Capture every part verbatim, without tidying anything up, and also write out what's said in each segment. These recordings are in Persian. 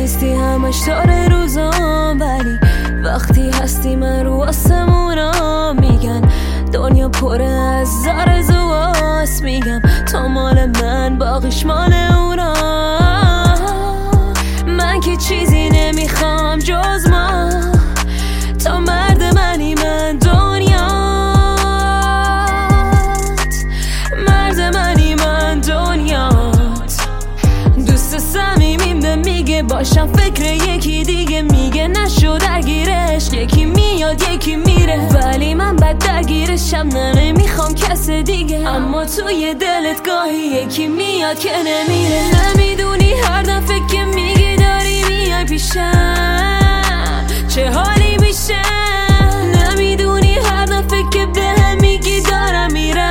نیستی همش داره روزام، ولی وقتی هستی من رو آسمونام. میگن دنیا پره از آرزواست، میگم تا مال من باقیش مال اونا. من که چیزی نمیخوام جز ما، تا مرد منی من دنیات، مرد منی من دنیات. دوست صمیمیم به میگه باشم فکر یکی دیگه، میگه نشو درگیرش، یکی میاد یکی میره، ولی من بد درگیرشم، نه نمیخوام کس دیگه. اما توی دلت گاهی یکی میاد که نمیره. نمیدونی هر دفعه که میگی داری میای پیشم چه حالی میشه، نمیدونی هر دفعه که بهم میگی دارم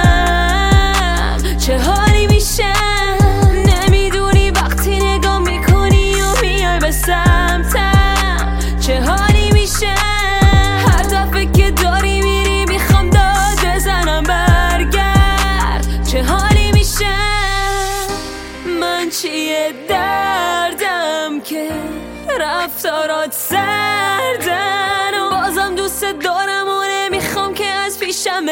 میرم چه حالی میشه، نمیدونی وقتی نگاه میکنی و میای به سمتم چه حالی میشه. هر دفعه که داری میری میخوام داد بزنم برگرد چه حالی میشه. من چیه دردم که رفتارات سردن و بازم دوست دارم و نمیخوام که از پیشم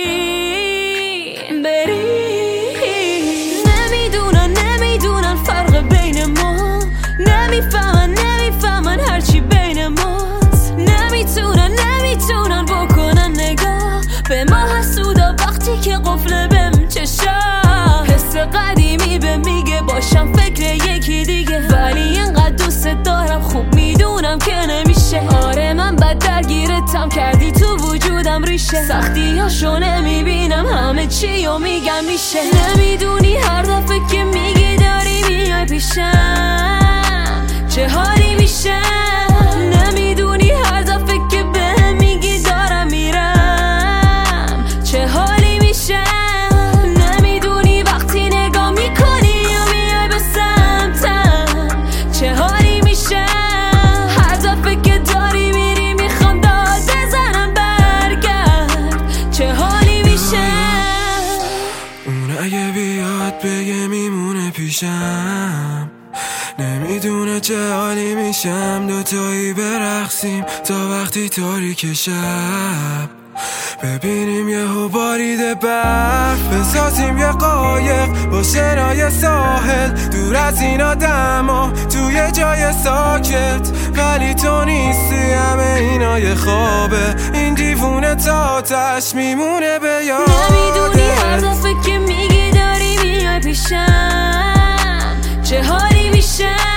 بری بری. نمیدونن نمیدونن فرق بین ما، نمیفهمن نمیفهمن هرچی بین ماست، نمیتونن نمیتونن بکنن نگاه به ما حسودا وقتی که قفل بهم چشم. حس قدیمی به میگه باشم فکر یکی دیگه، ولی اینقدر دوست دارم خوب میدونم که نمیشه. آره من بد درگیرتم کردی تو وجودم ریشه، سختی هاشو نمیبینم همه چی و میگم میشه. نمیدونی هر دفعه که میگی داری میای پیشم چه حالی میشه، نمیدونی هر دفعه که بهم میگی دارم میرم چه حالی میشه، نمیدونی وقتی نگاه میکنی و میای به سمتم چه حالی میشه. هر دفعه که داری میری میخوام داد بزنم برگرد چه حالی میشه. اون اگه بیاد بگه میمونه پیشم، نمیدونه چه حالی میشم، دوتایی برقصیم تا وقتی تاریک شب، ببینیم یهو بارید برف، بسازیم یه قایق با شنای ساحل دور از این آدما توی جای ساکت، ولی تو نیستی همه اینا یه خوابه، این دیوونه تا آتش میمونه به یادت. نمیدونی هر دفعه که میگی داری میای پیشم چه حالی میشه،